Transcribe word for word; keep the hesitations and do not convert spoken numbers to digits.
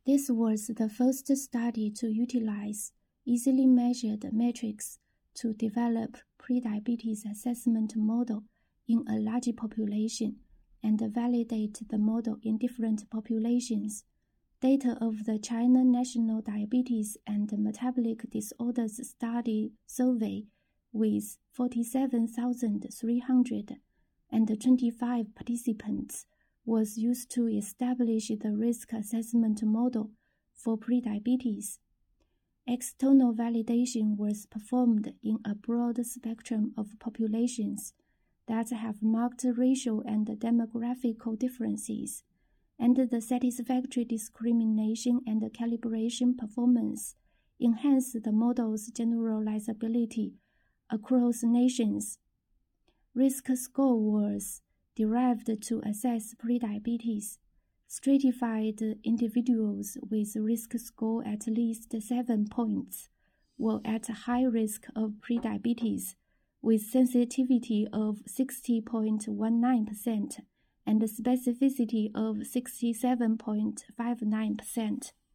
This was the first study to utilize easily measured metrics to develop prediabetes assessment model in a large population and validate the model in different populations. Data of the China National Diabetes and Metabolic Disorders Study survey with forty-seven thousand three hundred twenty-five participants was used to establish the risk assessment model for prediabetes. External validation was performed in a broad spectrum of populations that have marked racial and demographical differences, and the satisfactory discrimination and calibration performance enhanced the model's generalizability across nations. Risk score was derived to assess prediabetes. Stratified individuals with risk score at least seven points were at high risk of prediabetes, with sensitivity of sixty point one nine percent and specificity of sixty-seven point five nine percent.